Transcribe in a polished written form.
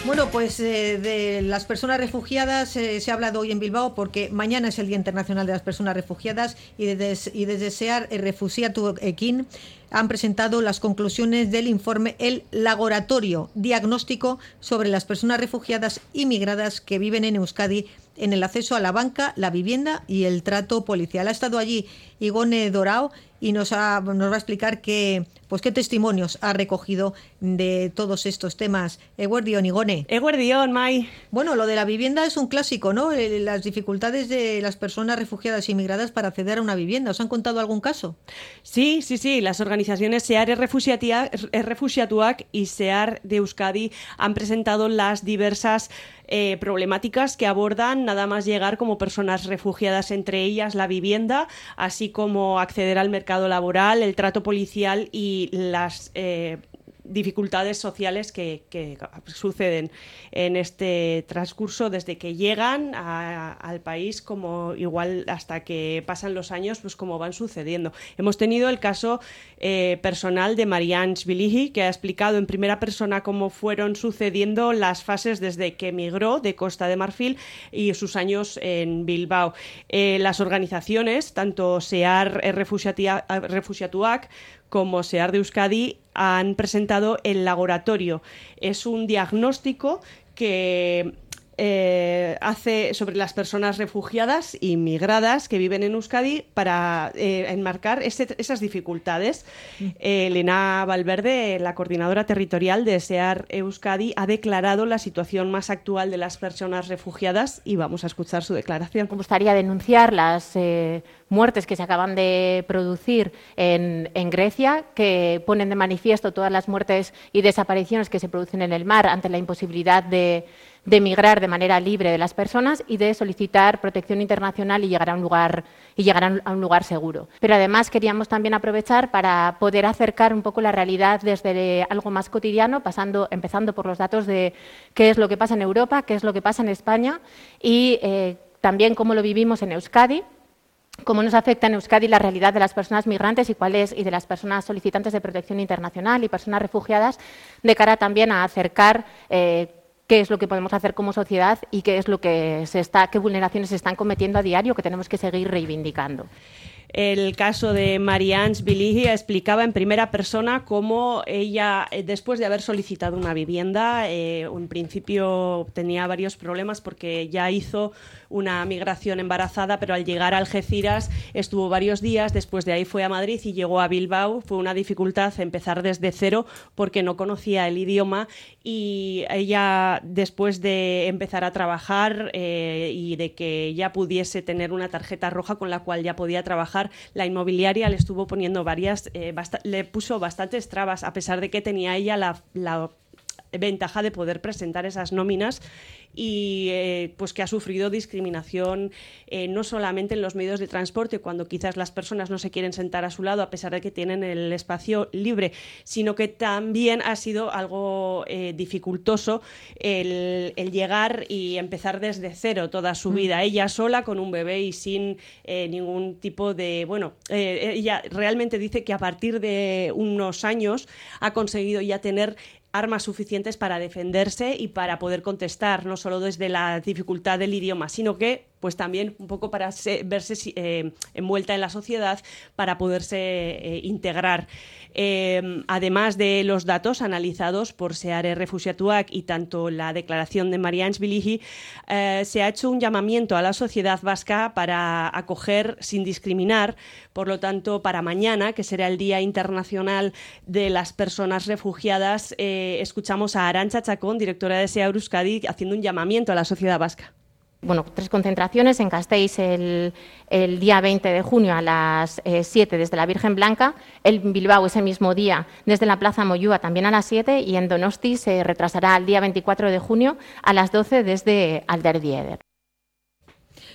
Bueno, pues de las personas refugiadas se ha hablado hoy en Bilbao porque mañana es el Día Internacional de las Personas Refugiadas y desde SEAR Refuxiatu Ekin han presentado las conclusiones del informe El Laboratorio Diagnóstico sobre las personas refugiadas y migradas que viven en Euskadi en el acceso a la banca, la vivienda y el trato policial. Ha estado allí Igone Dorao y nos va a explicar qué testimonios ha recogido de todos estos temas. Eguerdión, Igone. Eguerdión, Mai. Bueno, lo de la vivienda es un clásico, ¿no? Las dificultades de las personas refugiadas y migradas para acceder a una vivienda. ¿Os han contado algún caso? Sí. Las organizaciones SEAR Refuxiatuak y SEAR de Euskadi han presentado las diversas problemáticas que abordan nada más llegar como personas refugiadas, entre ellas la vivienda, así como acceder al mercado laboral, el trato policial y las dificultades sociales que suceden en este transcurso desde que llegan al país, como igual hasta que pasan los años, pues como van sucediendo. Hemos tenido el caso personal de Marianne Biligi, que ha explicado en primera persona cómo fueron sucediendo las fases desde que emigró de Costa de Marfil y sus años en Bilbao. Las organizaciones, tanto SEAR Refuxiatuak como SEAR de Euskadi, han presentado el laboratorio. Es un diagnóstico que hace sobre las personas refugiadas y migradas que viven en Euskadi para enmarcar esas dificultades. Elena Valverde, la coordinadora territorial de SEAR Euskadi, ha declarado la situación más actual de las personas refugiadas y vamos a escuchar su declaración. Me gustaría denunciar las muertes que se acaban de producir en Grecia, que ponen de manifiesto todas las muertes y desapariciones que se producen en el mar ante la imposibilidad de migrar de manera libre de las personas y de solicitar protección internacional y llegar a un lugar seguro. Pero además queríamos también aprovechar para poder acercar un poco la realidad desde algo más cotidiano, empezando por los datos de qué es lo que pasa en Europa, qué es lo que pasa en España y también cómo lo vivimos en Euskadi. Cómo nos afecta en Euskadi la realidad de las personas migrantes y de las personas solicitantes de protección internacional y personas refugiadas, de cara también a acercar qué es lo que podemos hacer como sociedad y qué vulneraciones se están cometiendo a diario que tenemos que seguir reivindicando. El caso de Marianne Biligi explicaba en primera persona cómo ella, después de haber solicitado una vivienda, en principio tenía varios problemas porque ya hizo una migración embarazada, pero al llegar a Algeciras estuvo varios días, después de ahí fue a Madrid y llegó a Bilbao. Fue una dificultad empezar desde cero porque no conocía el idioma y ella, después de empezar a trabajar y de que ya pudiese tener una tarjeta roja con la cual ya podía trabajar, la inmobiliaria le estuvo poniendo le puso bastantes trabas, a pesar de que tenía ella la ventaja de poder presentar esas nóminas y pues que ha sufrido discriminación no solamente en los medios de transporte, cuando quizás las personas no se quieren sentar a su lado a pesar de que tienen el espacio libre, sino que también ha sido algo dificultoso el llegar y empezar desde cero toda su vida, ella sola con un bebé y sin ningún tipo de... ella realmente dice que a partir de unos años ha conseguido ya tener armas suficientes para defenderse y para poder contestar, no solo desde la dificultad del idioma, sino que pues también un poco para verse envuelta en la sociedad, para poderse integrar. Además de los datos analizados por SEAR Refuxiatuak y tanto la declaración de Marianne Biligi, se ha hecho un llamamiento a la sociedad vasca para acoger sin discriminar. Por lo tanto, para mañana, que será el Día Internacional de las Personas Refugiadas, escuchamos a Arantxa Chacón, directora de SEAR Euskadi, haciendo un llamamiento a la sociedad vasca. 3 concentraciones en Gasteiz el día 20 de junio a las 7 desde la Virgen Blanca, en Bilbao ese mismo día desde la Plaza Moyúa también a las 7 y en Donosti se retrasará al día 24 de junio a las 12 desde Alderdi Eder.